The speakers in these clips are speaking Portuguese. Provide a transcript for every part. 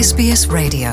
SBS Radio.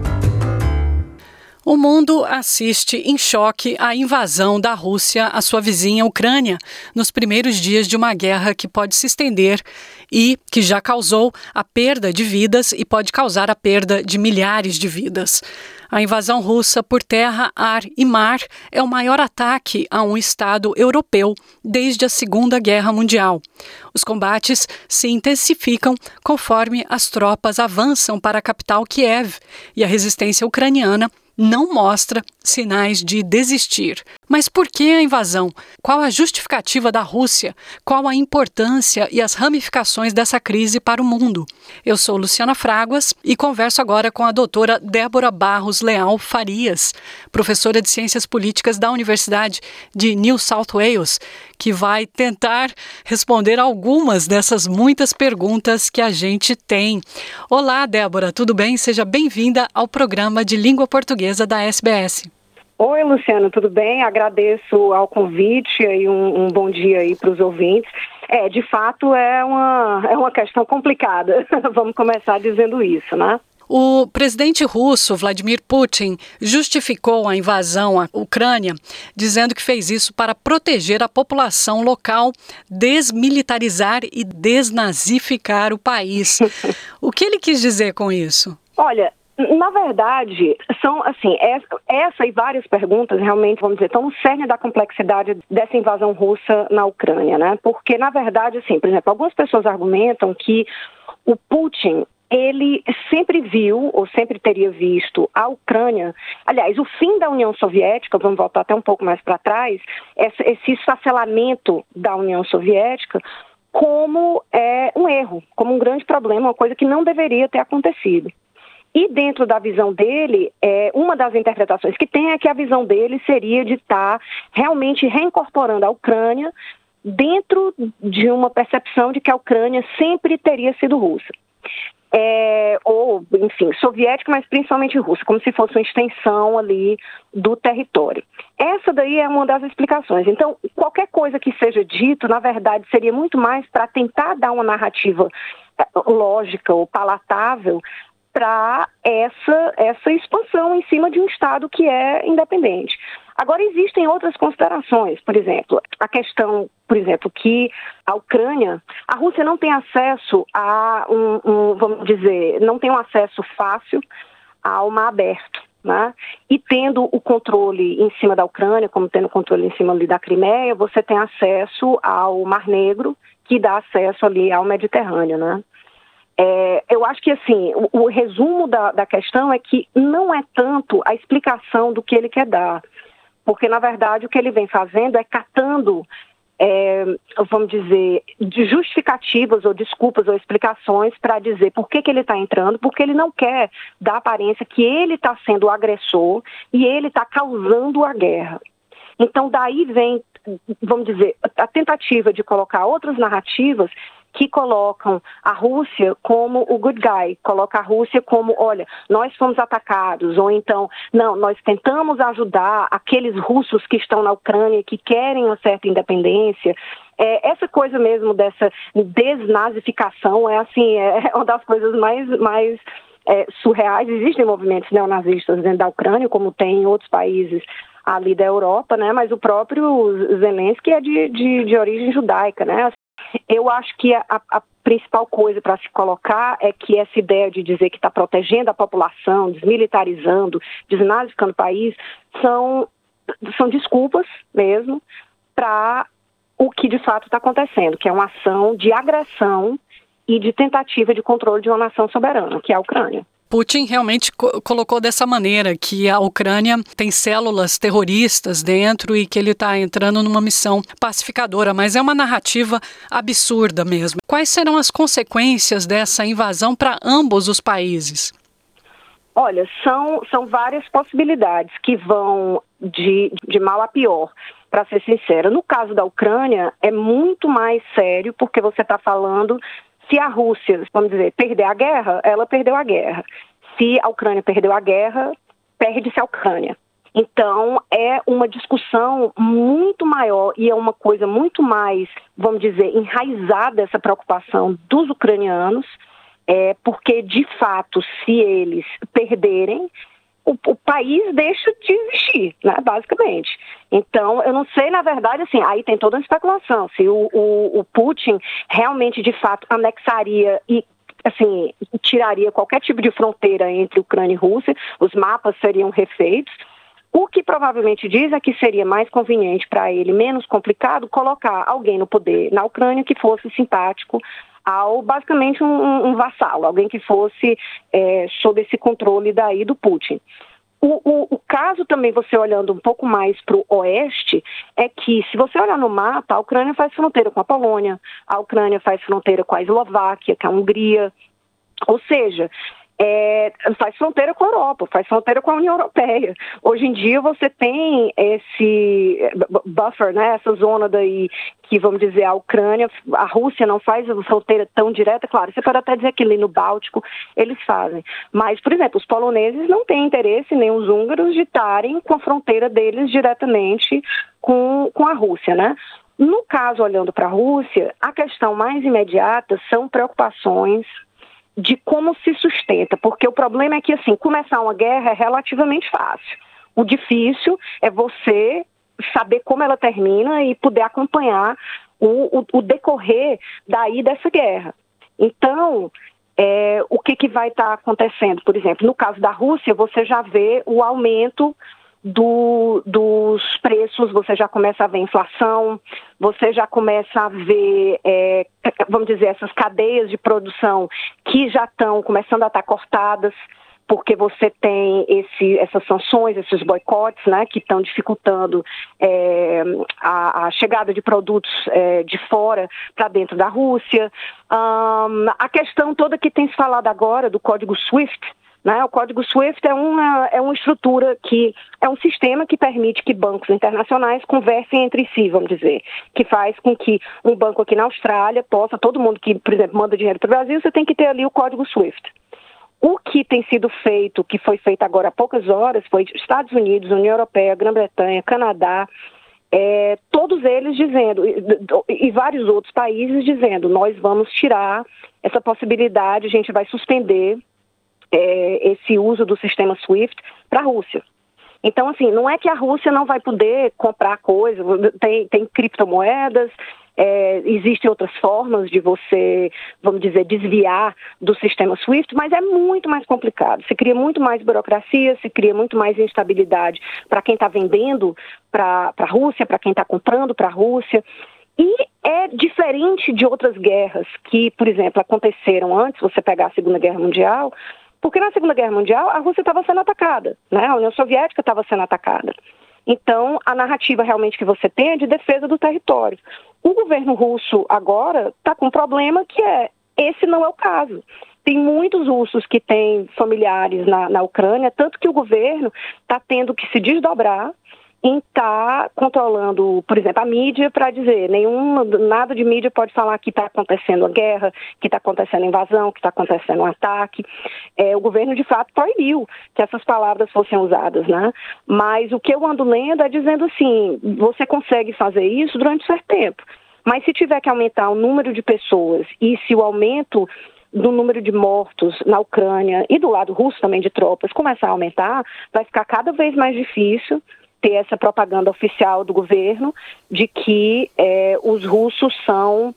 O mundo assiste em choque à invasão da Rússia à sua vizinha Ucrânia nos primeiros dias de uma guerra que pode se estender e que já causou a perda de vidas e pode causar a perda de milhares de vidas. A invasão russa por terra, ar e mar é o maior ataque a um Estado europeu desde a Segunda Guerra Mundial. Os combates se intensificam conforme as tropas avançam para a capital Kiev e a resistência ucraniana não mostra sinais de desistir. Mas por que a invasão? Qual a justificativa da Rússia? Qual a importância e as ramificações dessa crise para o mundo? Eu sou Luciana Fraguas e converso agora com a doutora Débora Barros Leal Farias, professora de Ciências Políticas da Universidade de New South Wales, que vai tentar responder algumas dessas muitas perguntas que a gente tem. Olá, Débora, tudo bem? Seja bem-vinda ao programa de língua portuguesa da SBS. Oi, Luciano, tudo bem? Agradeço ao convite e um bom dia aí para os ouvintes. De fato, é uma questão complicada. Vamos começar dizendo isso, né? O presidente russo, Vladimir Putin, justificou a invasão à Ucrânia, dizendo que fez isso para proteger a população local, desmilitarizar e desnazificar o país. O que ele quis dizer com isso? Olha, na verdade, são assim, essa e várias perguntas realmente, vamos dizer, estão no cerne da complexidade dessa invasão russa na Ucrânia, né? Porque, na verdade, assim, por exemplo, algumas pessoas argumentam que o Putin, ele sempre viu, ou sempre teria visto, a Ucrânia, aliás, o fim da União Soviética, vamos voltar até um pouco mais para trás, esse esfacelamento da União Soviética, como um erro, como um grande problema, uma coisa que não deveria ter acontecido. E dentro da visão dele, uma das interpretações que tem é que a visão dele seria de estar realmente reincorporando a Ucrânia dentro de uma percepção de que a Ucrânia sempre teria sido russa. Ou, enfim, soviética, mas principalmente russa, como se fosse uma extensão ali do território. Essa daí é uma das explicações. Então, qualquer coisa que seja dito, na verdade, seria muito mais para tentar dar uma narrativa lógica ou palatável para essa expansão em cima de um Estado que é independente. Agora, existem outras considerações, por exemplo, a questão, por exemplo, que a Ucrânia, a Rússia não tem acesso a vamos dizer, não tem um acesso fácil ao mar aberto, né? E tendo o controle em cima da Ucrânia, como tendo o controle em cima ali da Crimeia, você tem acesso ao Mar Negro, que dá acesso ali ao Mediterrâneo, né? Eu acho que, assim, o resumo da questão é que não é tanto a explicação do que ele quer dar, porque, na verdade, o que ele vem fazendo é catando, vamos dizer, de justificativas ou desculpas ou explicações para dizer por que ele está entrando, porque ele não quer dar a aparência que ele está sendo o agressor e ele está causando a guerra. Então, daí vem, vamos dizer, a tentativa de colocar outras narrativas que colocam a Rússia como o good guy, coloca a Rússia como, olha, nós fomos atacados, ou então, não, nós tentamos ajudar aqueles russos que estão na Ucrânia, que querem uma certa independência. Essa coisa mesmo dessa desnazificação é uma das coisas mais surreais. Existem movimentos neonazistas dentro da Ucrânia, como tem em outros países ali da Europa, né? Mas o próprio Zelensky é de origem judaica, né? Eu acho que a principal coisa para se colocar é que essa ideia de dizer que está protegendo a população, desmilitarizando, desnazificando o país, são desculpas mesmo para o que de fato está acontecendo, que é uma ação de agressão e de tentativa de controle de uma nação soberana, que é a Ucrânia. Putin realmente colocou dessa maneira, que a Ucrânia tem células terroristas dentro e que ele está entrando numa missão pacificadora, mas é uma narrativa absurda mesmo. Quais serão as consequências dessa invasão para ambos os países? Olha, são várias possibilidades que vão de mal a pior, para ser sincera. No caso da Ucrânia, é muito mais sério, porque você está falando... Se a Rússia, vamos dizer, perder a guerra, ela perdeu a guerra. Se a Ucrânia perdeu a guerra, perde-se a Ucrânia. Então, é uma discussão muito maior e é uma coisa muito mais, vamos dizer, enraizada essa preocupação dos ucranianos porque, de fato, se eles perderem, o país deixa de existir, né, basicamente. Então, eu não sei, na verdade, assim, aí tem toda uma especulação, se o Putin realmente, de fato, anexaria e, assim, tiraria qualquer tipo de fronteira entre Ucrânia e Rússia, os mapas seriam refeitos. O que provavelmente diz é que seria mais conveniente para ele, menos complicado, colocar alguém no poder na Ucrânia que fosse simpático ao, basicamente, um vassalo, alguém que fosse sob esse controle daí do Putin. O caso também, você olhando um pouco mais para o oeste, é que, se você olhar no mapa, a Ucrânia faz fronteira com a Polônia, a Ucrânia faz fronteira com a Eslováquia, com a Hungria, ou seja, faz fronteira com a Europa, faz fronteira com a União Europeia. Hoje em dia você tem esse buffer, né, essa zona daí que, vamos dizer, a Ucrânia, a Rússia não faz fronteira tão direta, claro, você pode até dizer que ali no Báltico eles fazem, mas, por exemplo, os poloneses não têm interesse, nem os húngaros, de estarem com a fronteira deles diretamente com a Rússia, né? No caso, olhando para a Rússia, a questão mais imediata são preocupações de como se sustenta, porque o problema é que, assim, começar uma guerra é relativamente fácil. O difícil é você saber como ela termina e poder acompanhar o decorrer daí dessa guerra. Então, o que vai estar acontecendo? Por exemplo, no caso da Rússia, você já vê o aumento dos preços, você já começa a ver inflação, você já começa a ver, vamos dizer, essas cadeias de produção que já estão começando a estar cortadas, porque você tem essas sanções, esses boicotes, né, que estão dificultando a chegada de produtos de fora para dentro da Rússia. A questão toda que tem se falado agora do código SWIFT, né? O código SWIFT é uma estrutura que é um sistema que permite que bancos internacionais conversem entre si, vamos dizer, que faz com que um banco aqui na Austrália possa, todo mundo que, por exemplo, manda dinheiro para o Brasil, você tem que ter ali o código SWIFT. O que tem sido feito, que foi feito agora há poucas horas, foi Estados Unidos, União Europeia, Grã-Bretanha, Canadá, todos eles dizendo, e vários outros países dizendo, nós vamos tirar essa possibilidade, a gente vai suspender esse uso do sistema SWIFT para a Rússia. Então, assim, não é que a Rússia não vai poder comprar coisas, tem criptomoedas, existem outras formas de você, vamos dizer, desviar do sistema SWIFT, mas é muito mais complicado. Se cria muito mais burocracia, se cria muito mais instabilidade para quem está vendendo para a Rússia, para quem está comprando para a Rússia. E é diferente de outras guerras que, por exemplo, aconteceram antes, você pegar a Segunda Guerra Mundial, porque na Segunda Guerra Mundial a Rússia estava sendo atacada, né? A União Soviética estava sendo atacada. Então, a narrativa realmente que você tem é de defesa do território. O governo russo agora está com um problema que esse não é o caso. Tem muitos russos que têm familiares na Ucrânia, tanto que o governo está tendo que se desdobrar em estar controlando, por exemplo, a mídia para dizer, nada de mídia pode falar que está acontecendo a guerra, que está acontecendo a invasão, que está acontecendo um ataque. O governo, de fato, proibiu que essas palavras fossem usadas, né? Mas o que eu ando lendo é dizendo assim, você consegue fazer isso durante um certo tempo, mas se tiver que aumentar o número de pessoas e se o aumento do número de mortos na Ucrânia e do lado russo também de tropas começar a aumentar, vai ficar cada vez mais difícil ter essa propaganda oficial do governo de que os russos são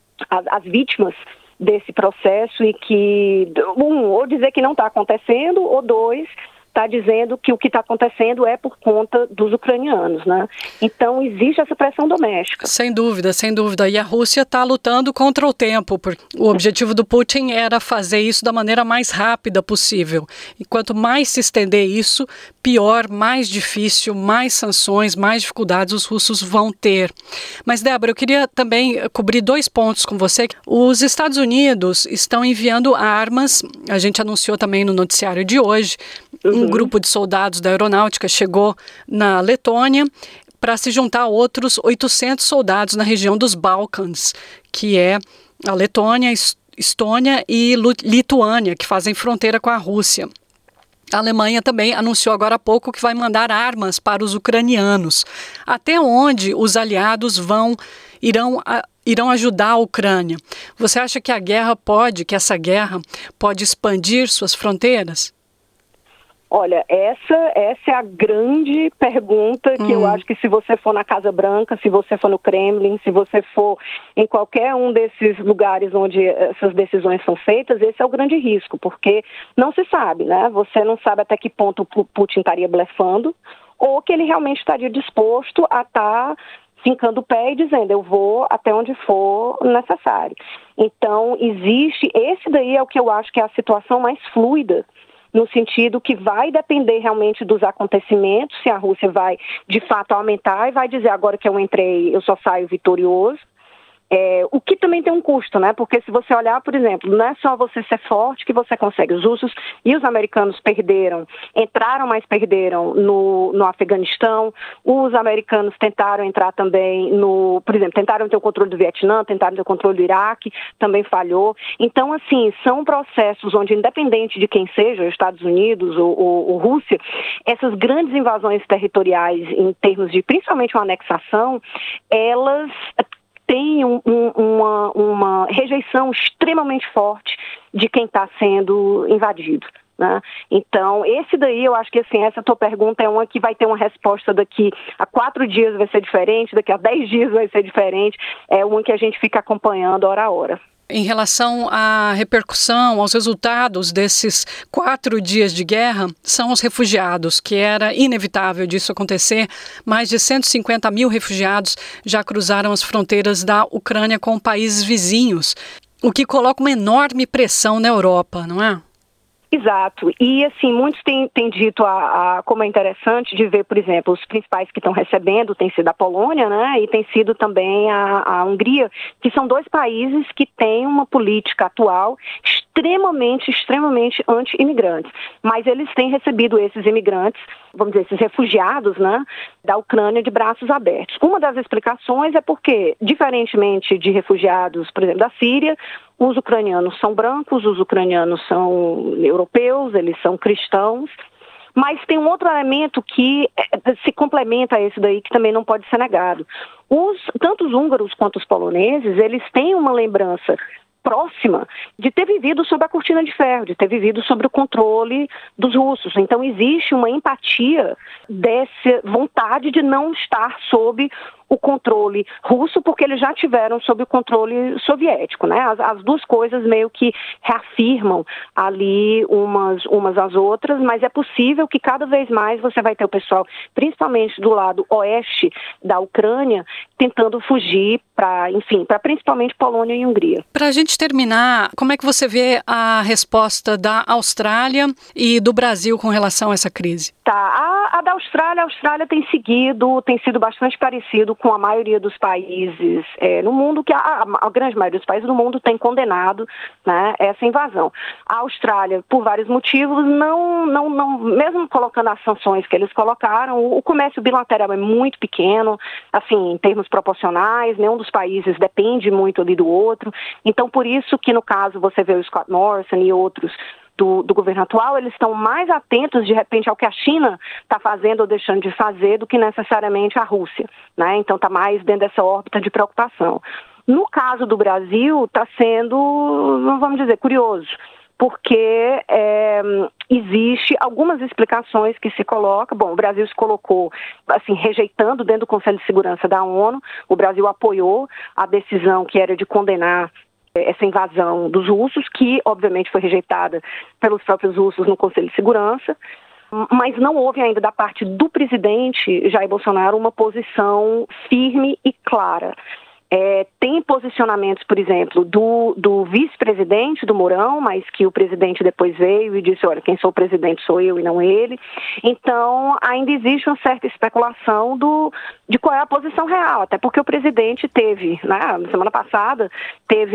as vítimas desse processo e que, ou dizer que não está acontecendo, ou dois, está dizendo que o que está acontecendo é por conta dos ucranianos, né? Então, existe essa pressão doméstica. Sem dúvida, sem dúvida. E a Rússia está lutando contra o tempo, porque o objetivo do Putin era fazer isso da maneira mais rápida possível. E quanto mais se estender isso, pior, mais difícil, mais sanções, mais dificuldades os russos vão ter. Mas, Débora, eu queria também cobrir 2 pontos com você. Os Estados Unidos estão enviando armas, a gente anunciou também no noticiário de hoje, um grupo de soldados da aeronáutica chegou na Letônia para se juntar a outros 800 soldados na região dos Balcãs, que é a Letônia, Estônia e Lituânia, que fazem fronteira com a Rússia. A Alemanha também anunciou agora há pouco que vai mandar armas para os ucranianos. Até onde os aliados irão irão ajudar a Ucrânia. Você acha que essa guerra pode expandir suas fronteiras? Olha, essa é a grande pergunta que eu acho que se você for na Casa Branca, se você for no Kremlin, se você for em qualquer um desses lugares onde essas decisões são feitas, esse é o grande risco, porque não se sabe, né? Você não sabe até que ponto o Putin estaria blefando ou que ele realmente estaria disposto a estar fincando o pé e dizendo, eu vou até onde for necessário. Então, esse daí é o que eu acho que é a situação mais fluida, no sentido que vai depender realmente dos acontecimentos, se a Rússia vai, de fato, aumentar e vai dizer, agora que eu entrei, eu só saio vitorioso. O que também tem um custo, né? Porque se você olhar, por exemplo, não é só você ser forte que você consegue. Os russos e os americanos entraram, mas perderam no Afeganistão. Os americanos tentaram entrar também por exemplo, tentaram ter o controle do Vietnã, tentaram ter o controle do Iraque, também falhou. Então, assim, são processos onde, independente de quem seja, Estados Unidos ou Rússia, essas grandes invasões territoriais, em termos de, principalmente, uma anexação, elas tem uma rejeição extremamente forte de quem está sendo invadido, né? Então, esse daí, eu acho que assim, essa tua pergunta é uma que vai ter uma resposta daqui a 4 dias vai ser diferente, daqui a 10 dias vai ser diferente, é uma que a gente fica acompanhando hora a hora. Em relação à repercussão, aos resultados desses 4 dias de guerra, são os refugiados, que era inevitável disso acontecer. Mais de 150 mil refugiados já cruzaram as fronteiras da Ucrânia com países vizinhos, o que coloca uma enorme pressão na Europa, não é? Exato. E, assim, muitos têm dito como é interessante de ver, por exemplo, os principais que estão recebendo tem sido a Polônia, né, e tem sido também a Hungria, que são 2 países que têm uma política atual extremamente anti-imigrantes. Mas eles têm recebido esses imigrantes, vamos dizer, esses refugiados, né, da Ucrânia de braços abertos. Uma das explicações é porque, diferentemente de refugiados, por exemplo, da Síria, os ucranianos são brancos, os ucranianos são europeus, eles são cristãos, mas tem um outro elemento que se complementa a esse daí, que também não pode ser negado. Tanto os húngaros quanto os poloneses, eles têm uma lembrança próxima de ter vivido sob a cortina de ferro, de ter vivido sob o controle dos russos. Então existe uma empatia dessa vontade de não estar sob o controle russo, porque eles já tiveram sob o controle soviético, né? As 2 coisas meio que reafirmam ali umas às outras, mas é possível que cada vez mais você vai ter o pessoal, principalmente do lado oeste da Ucrânia, tentando fugir para principalmente Polônia e Hungria. Para a gente terminar, como é que você vê a resposta da Austrália e do Brasil com relação a essa crise? A da Austrália, tem sido bastante parecido com a maioria dos países no mundo, que a grande maioria dos países do mundo tem condenado, né, essa invasão. A Austrália, por vários motivos, não, mesmo colocando as sanções que eles colocaram, o comércio bilateral é muito pequeno, assim, em termos proporcionais, nenhum dos países depende muito ali do outro. Então, por isso que, no caso, você vê o Scott Morrison e outros do governo atual, eles estão mais atentos, de repente, ao que a China está fazendo ou deixando de fazer do que necessariamente a Rússia, né? Então, está mais dentro dessa órbita de preocupação. No caso do Brasil, está sendo, vamos dizer, curioso, porque existe algumas explicações que se colocam. Bom, o Brasil se colocou, assim, rejeitando dentro do Conselho de Segurança da ONU, o Brasil apoiou a decisão que era de condenar essa invasão dos russos, que obviamente foi rejeitada pelos próprios russos no Conselho de Segurança, mas não houve ainda da parte do presidente Jair Bolsonaro uma posição firme e clara. Tem posicionamentos, por exemplo, do vice-presidente do Mourão, mas que o presidente depois veio e disse, olha, quem sou o presidente sou eu e não ele. Então, ainda existe uma certa especulação de qual é a posição real, até porque o presidente teve, né, na semana passada, teve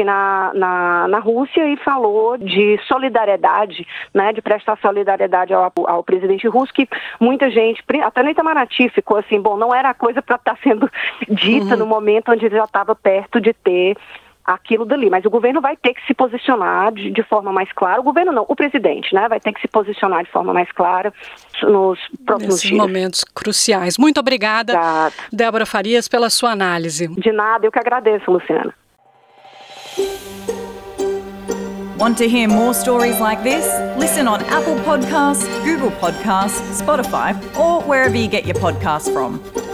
na Rússia e falou de solidariedade, né, de prestar solidariedade ao presidente russo, que muita gente, até no Itamaraty, ficou assim, bom, não era a coisa para estar sendo dita no momento onde ele já estava perto de ter aquilo dali. Mas o governo vai ter que se posicionar de forma mais clara. O governo não, o presidente, né, vai ter que se posicionar de forma mais clara nos próximos dias. Nesses momentos cruciais. Muito obrigada, Exato. Débora Farias, pela sua análise. De nada, eu que agradeço, Luciana. Want to hear more stories like this? Listen on Apple Podcasts, Google Podcasts, Spotify, or wherever you get your podcasts from.